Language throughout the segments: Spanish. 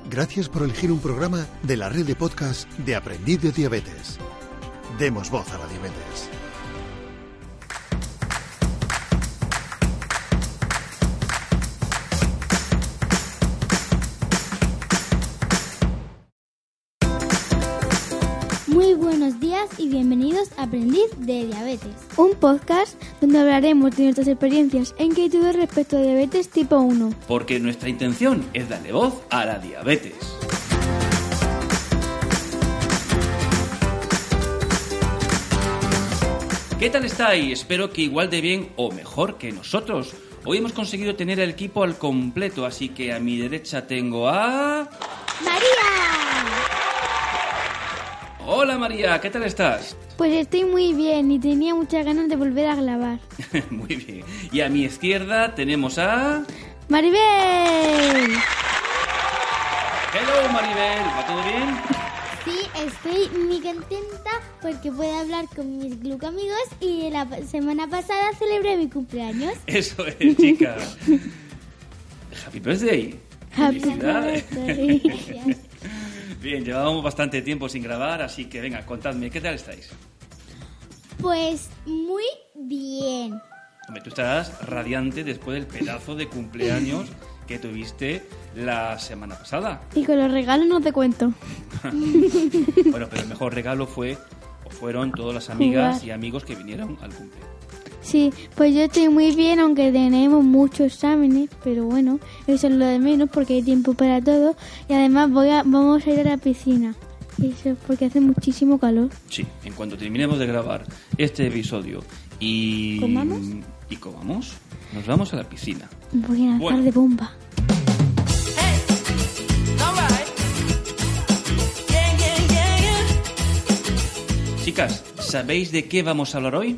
Gracias por elegir un programa de la red de podcast de Aprendiz de Diabetes. Demos voz a la diabetes. Muy buenos días y bienvenidos a Aprendiz de Diabetes, un podcast donde hablaremos de nuestras experiencias e inquietudes respecto a diabetes tipo 1. Porque nuestra intención es darle voz a la diabetes. ¿Qué tal estáis? Espero que igual de bien o mejor que nosotros. Hoy hemos conseguido tener el equipo al completo, así que a mi derecha tengo a... ¡María! Hola María, ¿qué tal estás? Pues estoy muy bien y tenía muchas ganas de volver a grabar. Muy bien. Y a mi izquierda tenemos a... ¡Maribel! Hello Maribel, ¿va todo bien? Sí, estoy muy contenta porque puedo hablar con mis glucamigos y la semana pasada celebré mi cumpleaños. Eso es, chica. Happy birthday. Happy Felicidades. birthday. Gracias. Bien, llevábamos bastante tiempo sin grabar, así que venga, contadme, ¿qué tal estáis? Pues muy bien. Hombre, tú estás radiante después del pedazo de cumpleaños que tuviste la semana pasada. Y con los regalos no te cuento. Bueno, pero el mejor regalo fueron todas las amigas y amigos que vinieron al cumpleaños. Sí, pues yo estoy muy bien, aunque tenemos muchos exámenes, pero bueno, eso es lo de menos porque hay tiempo para todo. Y además vamos a ir a la piscina, eso es porque hace muchísimo calor. Sí, en cuanto terminemos de grabar este episodio y... ¿Comamos? Y comamos, nos vamos a la piscina. Voy a lanzar de bomba. Chicas, ¿sabéis de qué vamos a hablar hoy?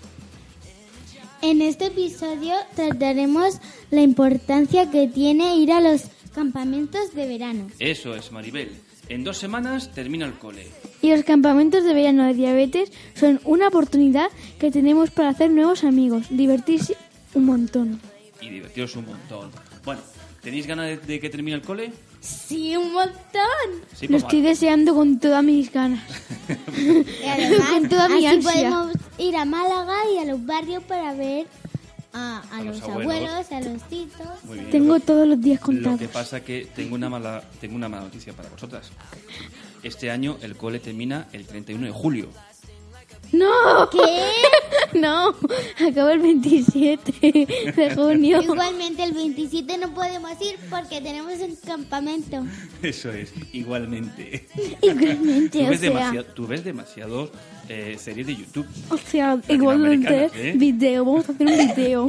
En este episodio trataremos la importancia que tiene ir a los campamentos de verano. Eso es, Maribel. En 2 semanas termina el cole. Y los campamentos de verano de diabetes son una oportunidad que tenemos para hacer nuevos amigos, divertirse un montón. Y divertiros un montón. Bueno, ¿tenéis ganas de que termine el cole? Sí, un montón. Sí, Lo pues estoy vale. deseando con todas mis ganas. Y además, con toda mi así ansia. podemos ir a Málaga y a los barrios para ver a los los abuelos. abuelos, a los titos. Muy bien. Tengo todos los días Lo contados. que pasa que tengo una mala noticia para vosotras. Este año el cole termina el 31 de julio. ¡No! ¿Qué? No, acabo el 27 de junio. Igualmente el 27 no podemos ir porque tenemos un campamento. Eso es, igualmente. Igualmente, Tú ves demasiados series de YouTube. o sea, igualmente, Latinoamericanas, ¿eh? video, vamos a hacer un video.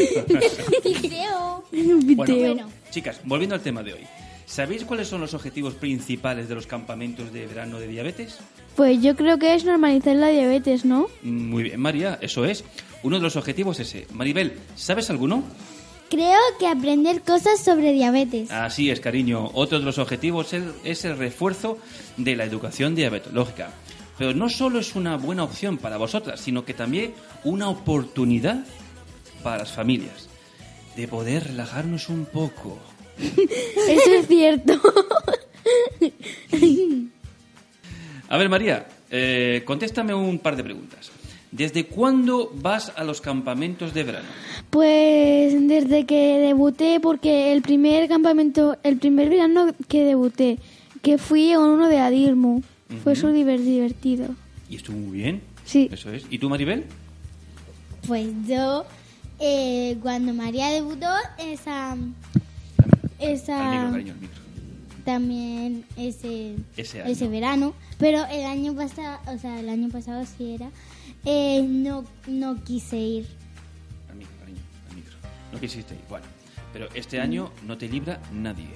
Creo. Un video. Bueno. Chicas, volviendo al tema de hoy. ¿Sabéis cuáles son los objetivos principales de los campamentos de verano de diabetes? Pues yo creo que es normalizar la diabetes, ¿no? Muy bien, María, eso es. Uno de los objetivos es ese. Maribel, ¿sabes alguno? Creo que aprender cosas sobre diabetes. Así es, cariño. Otro de los objetivos es el refuerzo de la educación diabetológica. Pero no solo es una buena opción para vosotras, sino que también una oportunidad para las familias de poder relajarnos un poco. Eso es cierto. A ver, María, contéstame un par de preguntas. ¿Desde cuándo vas a los campamentos de verano? Pues desde que debuté, porque el primer verano que debuté, que fui a uno de Adirmu, fue súper divertido. ¿Y estuvo muy bien? Sí. Eso es. ¿Y tú, Maribel? Pues yo, cuando María debutó, Al esa micro, cariño, al micro. también ese año. verano, pero el año pasado sí era, no quise ir. Al micro, cariño, al micro. No quisiste ir. Bueno, pero este año no te libra nadie.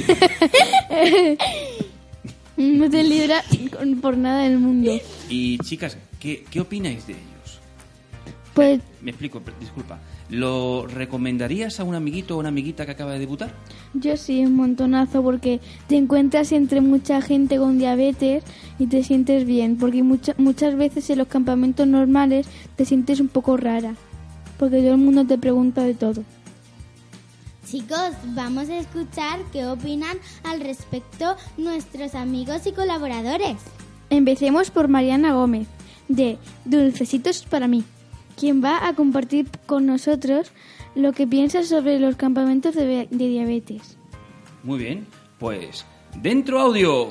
No te libra por nada del mundo. Y, chicas, ¿qué opináis de ellos? Pues Me explico, disculpa. ¿Lo recomendarías a un amiguito o una amiguita que acaba de debutar? yo sí, un montonazo, porque te encuentras entre mucha gente con diabetes y te sientes bien, porque muchas veces en los campamentos normales te sientes un poco rara, porque todo el mundo te pregunta de todo. Chicos, vamos a escuchar qué opinan al respecto nuestros amigos y colaboradores. Empecemos por Mariana Gómez, de Dulcecitos para mí, quien va a compartir con nosotros lo que piensa sobre los campamentos de diabetes. Muy bien, pues ¡dentro audio!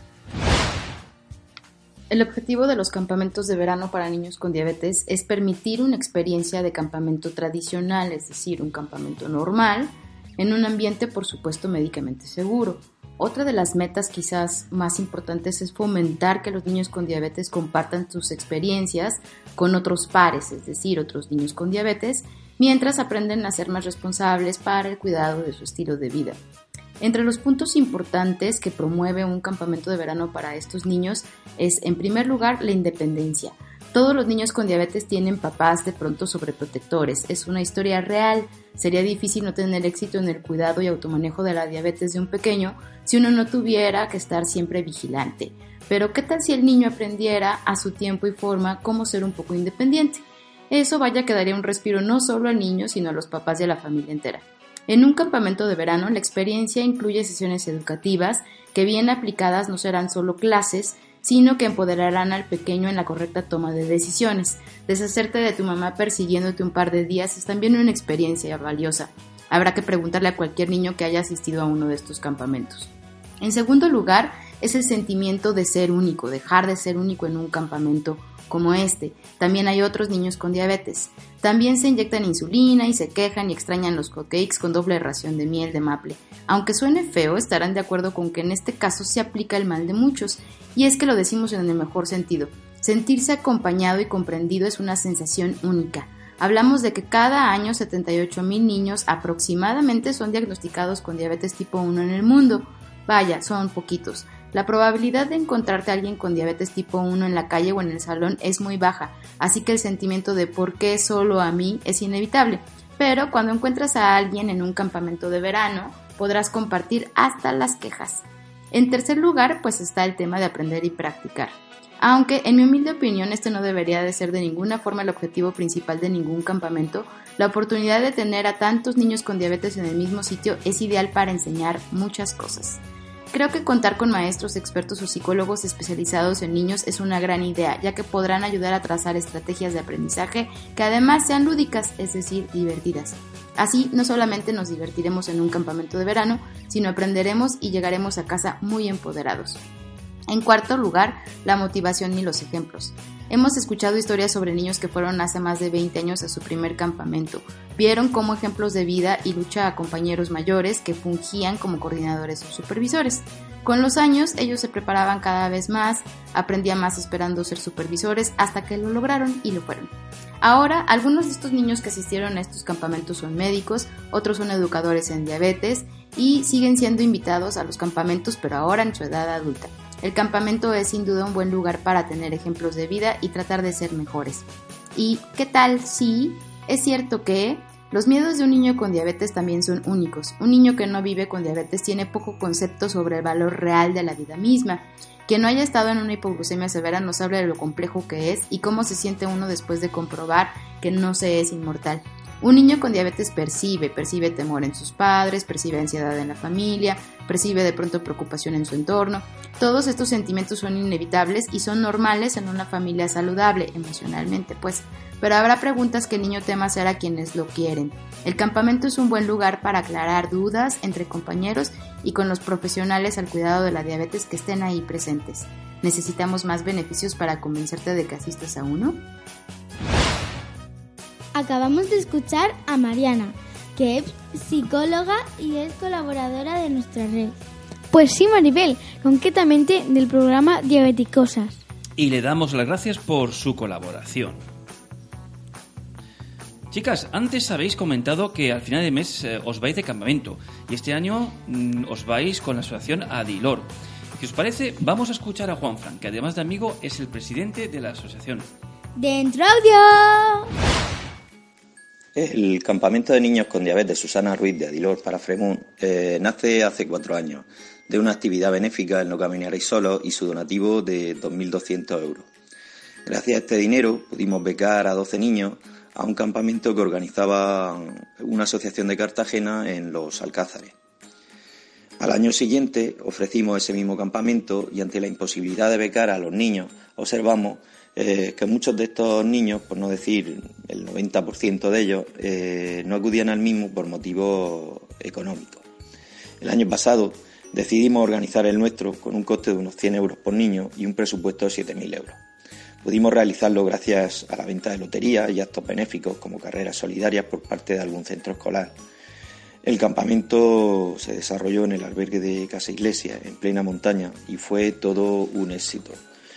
El objetivo de los campamentos de verano para niños con diabetes es permitir una experiencia de campamento tradicional, es decir, un campamento normal, en un ambiente, por supuesto, médicamente seguro. Otra de las metas quizás más importantes es fomentar que los niños con diabetes compartan sus experiencias con otros pares, es decir, otros niños con diabetes, mientras aprenden a ser más responsables para el cuidado de su estilo de vida. Entre los puntos importantes que promueve un campamento de verano para estos niños es, en primer lugar, la independencia. Todos los niños con diabetes tienen papás de pronto sobreprotectores. Es una historia real. Sería difícil no tener éxito en el cuidado y automanejo de la diabetes de un pequeño si uno no tuviera que estar siempre vigilante. Pero ¿qué tal si el niño aprendiera a su tiempo y forma cómo ser un poco independiente? Eso vaya que daría un respiro no solo al niño, sino a los papás y a la familia entera. En un campamento de verano, la experiencia incluye sesiones educativas que, bien aplicadas, no serán solo clases, sino que empoderarán al pequeño en la correcta toma de decisiones. Deshacerte de tu mamá persiguiéndote un par de días es también una experiencia valiosa. Habrá que preguntarle a cualquier niño que haya asistido a uno de estos campamentos. En segundo lugar, es el sentimiento de ser único, dejar de ser único en un campamento como este. También hay otros niños con diabetes. También se inyectan insulina y se quejan y extrañan los hotcakes con doble ración de miel de maple. Aunque suene feo, estarán de acuerdo con que en este caso se aplica el mal de muchos, y es que lo decimos en el mejor sentido. Sentirse acompañado y comprendido es una sensación única. Hablamos de que cada año 78,000 niños aproximadamente son diagnosticados con diabetes tipo 1 en el mundo. Vaya, son poquitos. La probabilidad de encontrarte a alguien con diabetes tipo 1 en la calle o en el salón es muy baja, así que el sentimiento de ¿por qué solo a mí? Es inevitable. Pero cuando encuentras a alguien en un campamento de verano, podrás compartir hasta las quejas. En tercer lugar, pues está el tema de aprender y practicar. Aunque, en mi humilde opinión, este no debería de ser de ninguna forma el objetivo principal de ningún campamento, la oportunidad de tener a tantos niños con diabetes en el mismo sitio es ideal para enseñar muchas cosas. Creo que contar con maestros, expertos o psicólogos especializados en niños es una gran idea, ya que podrán ayudar a trazar estrategias de aprendizaje que además sean lúdicas, es decir, divertidas. Así, no solamente nos divertiremos en un campamento de verano, sino aprenderemos y llegaremos a casa muy empoderados. En cuarto lugar, la motivación y los ejemplos. Hemos escuchado historias sobre niños que fueron hace más de 20 años a su primer campamento. Vieron como ejemplos de vida y lucha a compañeros mayores que fungían como coordinadores o supervisores. Con los años, ellos se preparaban cada vez más, aprendían más esperando ser supervisores hasta que lo lograron y lo fueron. Ahora, algunos de estos niños que asistieron a estos campamentos son médicos, otros son educadores en diabetes y siguen siendo invitados a los campamentos, pero ahora en su edad adulta. El campamento es sin duda un buen lugar para tener ejemplos de vida y tratar de ser mejores. ¿Y qué tal si es cierto que los miedos de un niño con diabetes también son únicos? Un niño que no vive con diabetes tiene poco concepto sobre el valor real de la vida misma. Quien no haya estado en una hipoglucemia severa nos habla de lo complejo que es y cómo se siente uno después de comprobar que no se es inmortal. Un niño con diabetes percibe temor en sus padres, percibe ansiedad en la familia, percibe de pronto preocupación en su entorno. Todos estos sentimientos son inevitables y son normales en una familia saludable, emocionalmente pues. Pero habrá preguntas que el niño teme hacer a quienes lo quieren. El campamento es un buen lugar para aclarar dudas entre compañeros y con los profesionales al cuidado de la diabetes que estén ahí presentes. ¿Necesitamos más beneficios para convencerte de que asistas a uno? Acabamos de escuchar a Mariana, que es psicóloga y es colaboradora de nuestra red. Pues sí, Maribel, concretamente del programa Diabeticosas. Y le damos las gracias por su colaboración. Chicas, antes habéis comentado que al final de mes os vais de campamento y este año os vais con la asociación Adilor. Si os parece, vamos a escuchar a Juanfran, que además de amigo es el presidente de la asociación. ¡Dentro audio! El campamento de niños con diabetes Susana Ruiz de Adilor para Fremont nace hace 4 años de una actividad benéfica en No Caminaréis Solos y su donativo de 2.200 euros. Gracias a este dinero pudimos becar a 12 niños a un campamento que organizaba una asociación de Cartagena en Los Alcázares. Al año siguiente ofrecimos ese mismo campamento y ante la imposibilidad de becar a los niños observamos que muchos de estos niños, por no decir el 90% de ellos, no acudían al mismo por motivos económicos. El año pasado decidimos organizar el nuestro con un coste de unos 100 euros por niño y un presupuesto de 7.000 euros. Pudimos realizarlo gracias a la venta de loterías y actos benéficos como carreras solidarias por parte de algún centro escolar. El campamento se desarrolló en el albergue de Casa Iglesia, en plena montaña, y fue todo un éxito.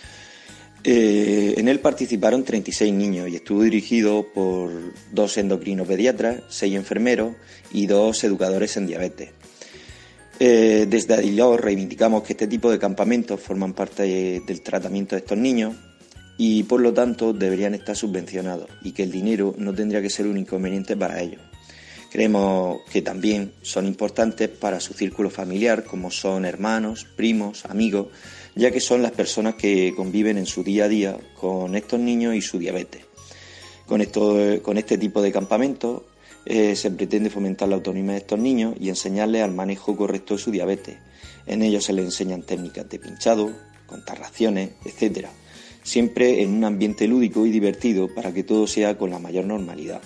En él participaron 36 niños y estuvo dirigido por 2 endocrinopediatras, 6 enfermeros y 2 educadores en diabetes. Desde Adilor reivindicamos que este tipo de campamentos forman parte del tratamiento de estos niños y por lo tanto deberían estar subvencionados y que el dinero no tendría que ser un inconveniente para ellos. Creemos que también son importantes para su círculo familiar, como son hermanos, primos, amigos, ya que son las personas que conviven en su día a día con estos niños y su diabetes. Con este tipo de campamentos se pretende fomentar la autonomía de estos niños y enseñarles al manejo correcto de su diabetes. En ellos se les enseñan técnicas de pinchado, contar raciones, etc. Siempre en un ambiente lúdico y divertido para que todo sea con la mayor normalidad.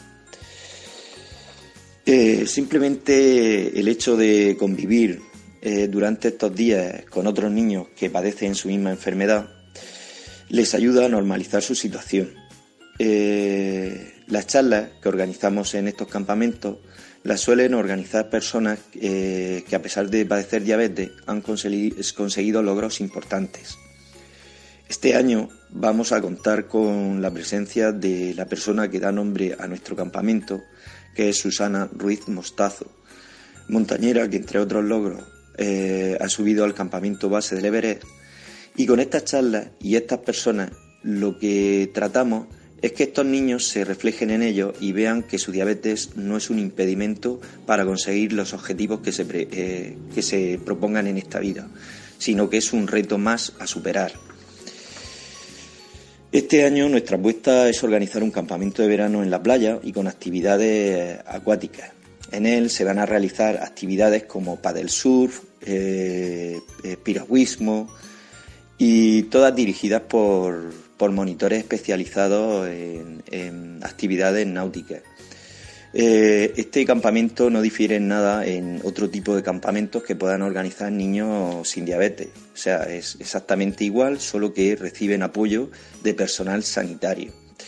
Simplemente el hecho de convivir durante estos días con otros niños que padecen su misma enfermedad les ayuda a normalizar su situación. Las charlas que organizamos en estos campamentos las suelen organizar personas que a pesar de padecer diabetes han conseguido logros importantes. Este año vamos a contar con la presencia de la persona que da nombre a nuestro campamento, que es Susana Ruiz Mostazo, montañera que entre otros logros ha subido al campamento base del Everest. Y con estas charlas y estas personas lo que tratamos es que estos niños se reflejen en ellos y vean que su diabetes no es un impedimento para conseguir los objetivos que se propongan en esta vida, sino que es un reto más a superar. Este año nuestra apuesta es organizar un campamento de verano en la playa y con actividades acuáticas. En él se van a realizar actividades como paddle surf, piragüismo y todas dirigidas por monitores especializados en actividades náuticas. Este campamento no difiere en nada en otro tipo de campamentos que puedan organizar niños sin diabetes. O sea, es exactamente igual, solo que reciben apoyo de personal sanitario.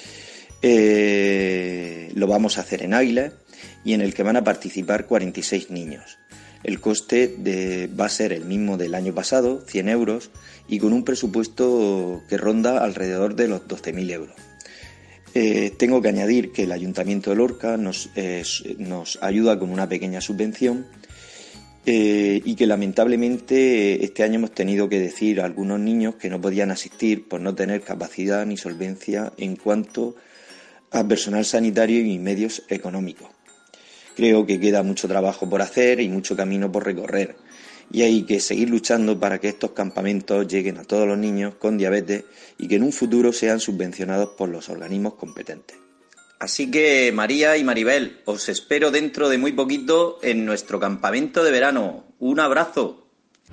Lo vamos a hacer en Águilas y en el que van a participar 46 niños. El coste va a ser el mismo del año pasado, 100 euros, y con un presupuesto que ronda alrededor de los 12.000 euros. Tengo que añadir que el Ayuntamiento de Lorca nos ayuda con una pequeña subvención y que lamentablemente este año hemos tenido que decir a algunos niños que no podían asistir por no tener capacidad ni solvencia en cuanto a personal sanitario y medios económicos. Creo que queda mucho trabajo por hacer y mucho camino por recorrer. Y hay que seguir luchando para que estos campamentos lleguen a todos los niños con diabetes y que en un futuro sean subvencionados por los organismos competentes. Así que María y Maribel, os espero dentro de muy poquito en nuestro campamento de verano. ¡Un abrazo!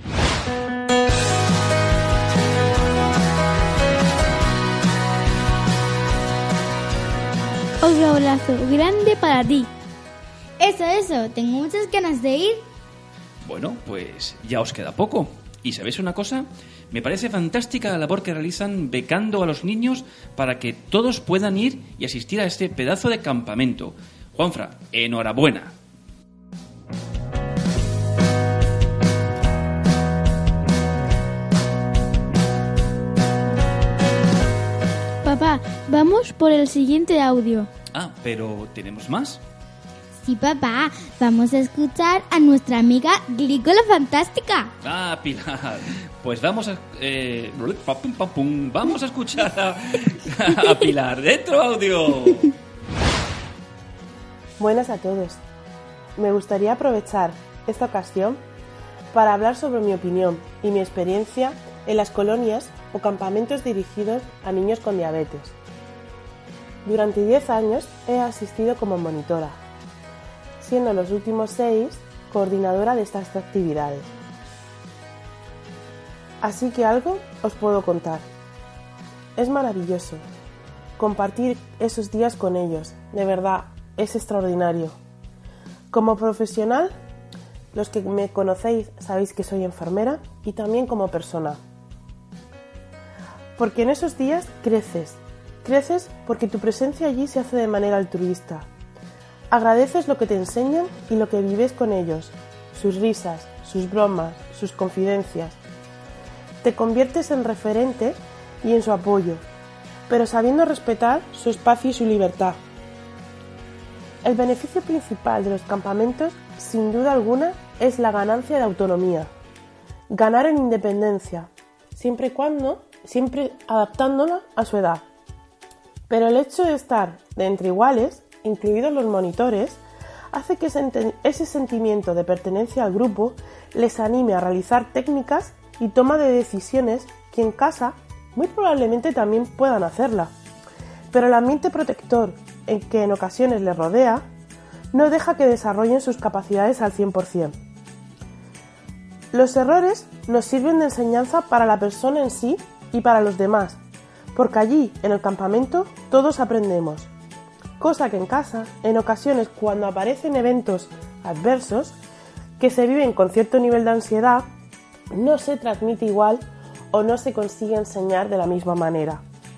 Otro abrazo grande para ti. Eso, tengo muchas ganas de ir. Bueno, pues ya os queda poco. ¿Y sabéis una cosa? Me parece fantástica la labor que realizan becando a los niños para que todos puedan ir y asistir a este pedazo de campamento. Juanfra, enhorabuena. Papá, vamos por el siguiente audio. Ah, pero ¿tenemos más? Sí, papá, vamos a escuchar a nuestra amiga Glico la Fantástica. Ah, Pilar. Pues vamos a escuchar a Pilar. ¡Dentro audio! Buenas a todos. Me gustaría aprovechar esta ocasión para hablar sobre mi opinión y mi experiencia en las colonias o campamentos dirigidos a niños con diabetes. durante 10 años he asistido como monitora, siendo los últimos 6 coordinadora de estas actividades. Así que algo os puedo contar. Es maravilloso compartir esos días con ellos, de verdad, es extraordinario. Como profesional, los que me conocéis sabéis que soy enfermera y también como persona. Porque en esos días creces porque tu presencia allí se hace de manera altruista. Agradeces lo que te enseñan y lo que vives con ellos, sus risas, sus bromas, sus confidencias. Te conviertes en referente y en su apoyo, pero sabiendo respetar su espacio y su libertad. El beneficio principal de los campamentos, sin duda alguna, es la ganancia de autonomía. Ganar en independencia, siempre adaptándola a su edad. Pero el hecho de estar de entre iguales, incluidos los monitores, hace que ese sentimiento de pertenencia al grupo les anime a realizar técnicas y toma de decisiones que en casa muy probablemente también puedan hacerla. Pero el ambiente protector que en ocasiones les rodea no deja que desarrollen sus capacidades al 100%. Los errores nos sirven de enseñanza para la persona en sí y para los demás, porque allí, en el campamento, todos aprendemos. Cosa que en casa, en ocasiones cuando aparecen eventos adversos que se viven con cierto nivel de ansiedad, no se transmite igual o no se consigue enseñar de la misma manera.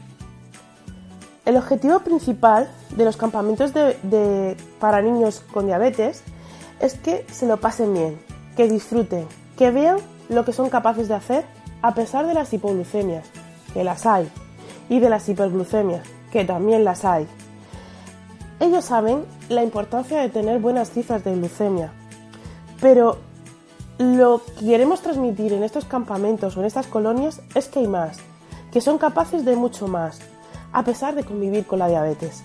El objetivo principal de los campamentos para niños con diabetes es que se lo pasen bien, que disfruten, que vean lo que son capaces de hacer a pesar de las hipoglucemias, que las hay, y de las hiperglucemias, que también las hay. Ellos saben la importancia de tener buenas cifras de glucemia, pero lo que queremos transmitir en estos campamentos o en estas colonias es que hay más, que son capaces de mucho más, a pesar de convivir con la diabetes.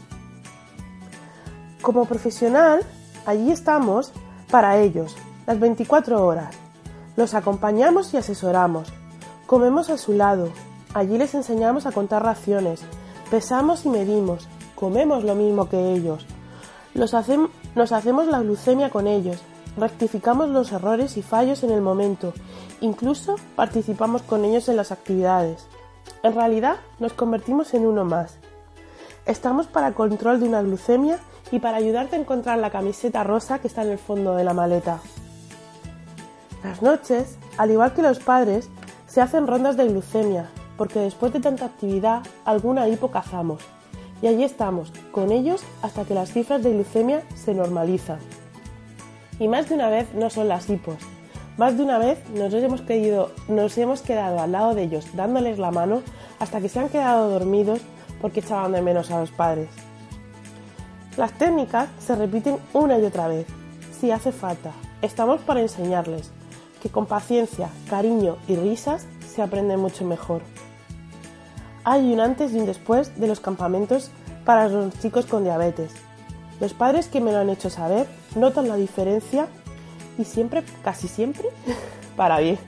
Como profesional, allí estamos para ellos, las 24 horas. Los acompañamos y asesoramos, comemos a su lado, allí les enseñamos a contar raciones, pesamos y medimos, comemos lo mismo que ellos, nos hacemos la glucemia con ellos, rectificamos los errores y fallos en el momento, incluso participamos con ellos en las actividades. En realidad nos convertimos en uno más. Estamos para el control de una glucemia y para ayudarte a encontrar la camiseta rosa que está en el fondo de la maleta. Las noches, al igual que los padres, se hacen rondas de glucemia, porque después de tanta actividad, alguna hipo cazamos. Y allí estamos, con ellos, hasta que las cifras de glucemia se normalizan. Y más de una vez no son las hipos. Más de una vez nos hemos quedado al lado de ellos, dándoles la mano, hasta que se han quedado dormidos porque echaban de menos a los padres. Las técnicas se repiten una y otra vez, si hace falta. Estamos para enseñarles que con paciencia, cariño y risas se aprende mucho mejor. Hay un antes y un después de los campamentos para los chicos con diabetes. Los padres que me lo han hecho saber notan la diferencia y siempre, casi siempre, para bien.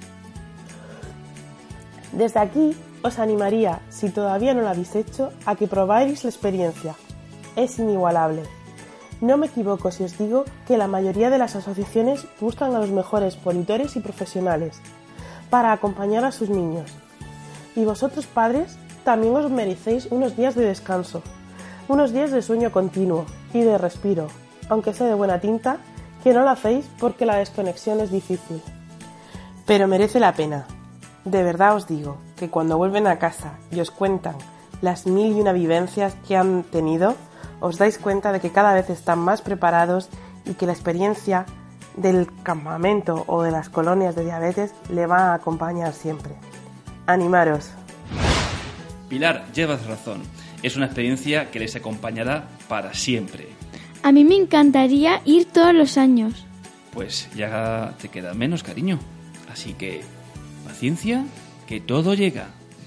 Desde aquí os animaría, si todavía no lo habéis hecho, a que probáis la experiencia. Es inigualable. No me equivoco si os digo que la mayoría de las asociaciones buscan a los mejores monitores y profesionales para acompañar a sus niños. Y vosotros, padres, también os merecéis unos días de descanso, unos días de sueño continuo y de respiro, aunque sea de buena tinta, que no lo hacéis porque la desconexión es difícil. Pero merece la pena. De verdad os digo que cuando vuelven a casa y os cuentan las 1001 vivencias que han tenido, os dais cuenta de que cada vez están más preparados y que la experiencia del campamento o de las colonias de diabetes le va a acompañar siempre. ¡Animaros! Pilar, llevas razón. Es una experiencia que les acompañará para siempre. A mí me encantaría ir todos los años. Pues ya te queda menos, cariño. Así que, paciencia, que todo llega.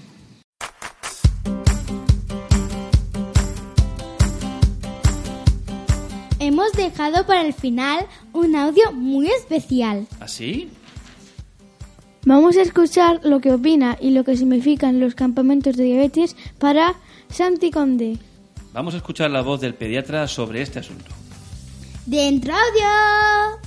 Hemos dejado para el final un audio muy especial. ¿Así? Vamos a escuchar lo que opina y lo que significan los campamentos de diabetes para Santi Conde. Vamos a escuchar la voz del pediatra sobre este asunto. ¡Dentro audio!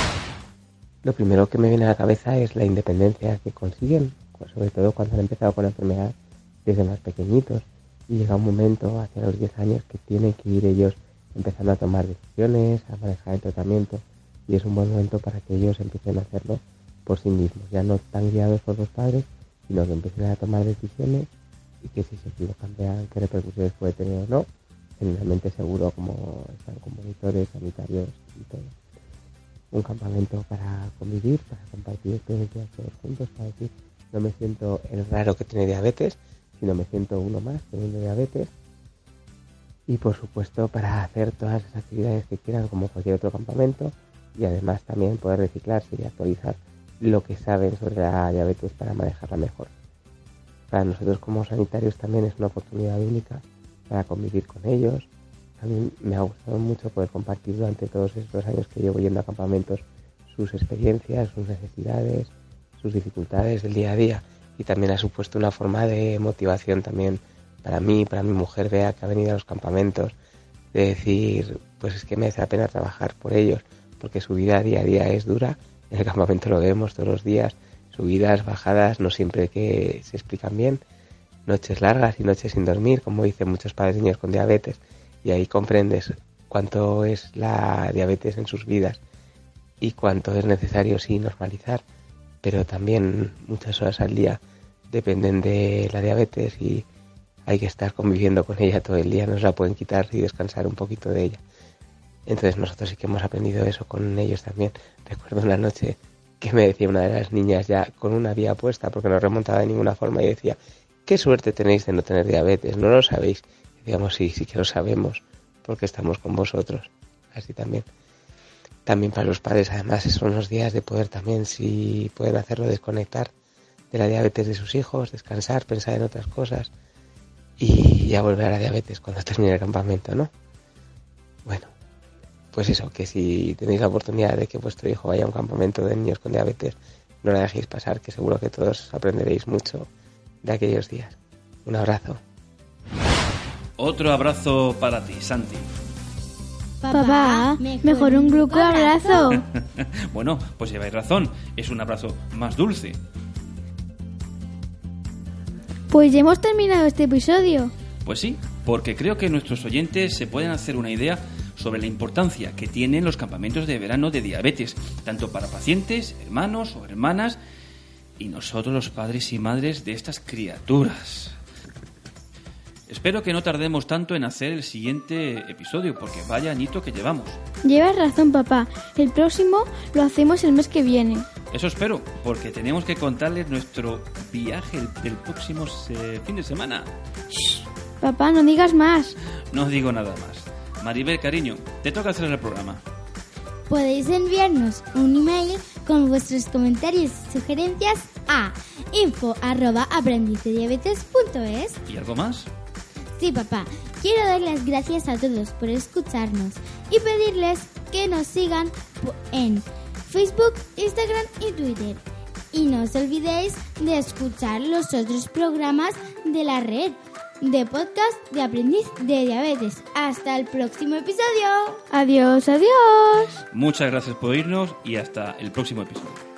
Lo primero que me viene a la cabeza es la independencia que consiguen, sobre todo cuando han empezado con la enfermedad desde más pequeñitos, y llega un momento, hacia los 10 años, que tienen que ir ellos empezando a tomar decisiones, a manejar el tratamiento, y es un buen momento para que ellos empiecen a hacerlo por sí mismos, ya no tan guiados por los padres, sino que empiecen a tomar decisiones y que si se equivocan vean qué repercusiones puede tener o no, generalmente seguro, como están con monitores sanitarios y todo. Un campamento para convivir, para compartir experiencias todos juntos, para decir, no me siento el raro que tiene diabetes, sino me siento uno más teniendo diabetes. Y por supuesto para hacer todas las actividades que quieran como cualquier otro campamento, y además también poder reciclarse y actualizar lo que saben sobre la diabetes para manejarla mejor. Para nosotros como sanitarios también es una oportunidad única para convivir con ellos. A mí me ha gustado mucho poder compartir durante todos estos años que llevo yendo a campamentos sus experiencias, sus necesidades, sus dificultades del día a día, y también ha supuesto una forma de motivación también para mí, para mi mujer Bea, que ha venido a los campamentos, de decir, pues es que merece la pena trabajar por ellos, porque su vida día a día es dura. En el campamento lo vemos todos los días, subidas, bajadas, no siempre que se explican bien, noches largas y noches sin dormir, como dicen muchos padres de niños con diabetes, y ahí comprendes cuánto es la diabetes en sus vidas y cuánto es necesario sí normalizar, pero también muchas horas al día dependen de la diabetes y hay que estar conviviendo con ella todo el día, no se la pueden quitar y descansar un poquito de ella. Entonces nosotros sí que hemos aprendido eso con ellos también. Recuerdo una noche que me decía una de las niñas ya con una vía puesta porque no remontaba de ninguna forma y decía, qué suerte tenéis de no tener diabetes, ¿no lo sabéis? Y digamos, sí que lo sabemos porque estamos con vosotros. Así también. También para los padres además son unos días de poder también, si pueden hacerlo, desconectar de la diabetes de sus hijos, descansar, pensar en otras cosas y ya volver a la diabetes cuando termine el campamento, ¿no? Bueno, pues eso, que si tenéis la oportunidad de que vuestro hijo vaya a un campamento de niños con diabetes, no la dejéis pasar, que seguro que todos aprenderéis mucho de aquellos días. Un abrazo. Otro abrazo para ti, Santi. Papá, mejor un grupo abrazo. Bueno, pues lleváis razón, es un abrazo más dulce. Pues ya hemos terminado este episodio. Pues sí, porque creo que nuestros oyentes se pueden hacer una idea sobre la importancia que tienen los campamentos de verano de diabetes, tanto para pacientes, hermanos o hermanas, y nosotros los padres y madres de estas criaturas. Espero que no tardemos tanto en hacer el siguiente episodio, porque vaya añito que llevamos. Llevas razón, papá. El próximo lo hacemos el mes que viene. Eso espero, porque tenemos que contarles nuestro viaje del próximo fin de semana. Shh, papá, no digas más. No digo nada más. Maribel, cariño, te toca hacer el programa. Podéis enviarnos un email con vuestros comentarios y sugerencias a info@aprendizediabetes.es. ¿Y algo más? Sí, papá. Quiero dar las gracias a todos por escucharnos y pedirles que nos sigan en Facebook, Instagram y Twitter. Y no os olvidéis de escuchar los otros programas de la red de podcast de Aprendiz de Diabetes. Hasta el próximo episodio. Adiós, adiós. Muchas gracias por oírnos y hasta el próximo episodio.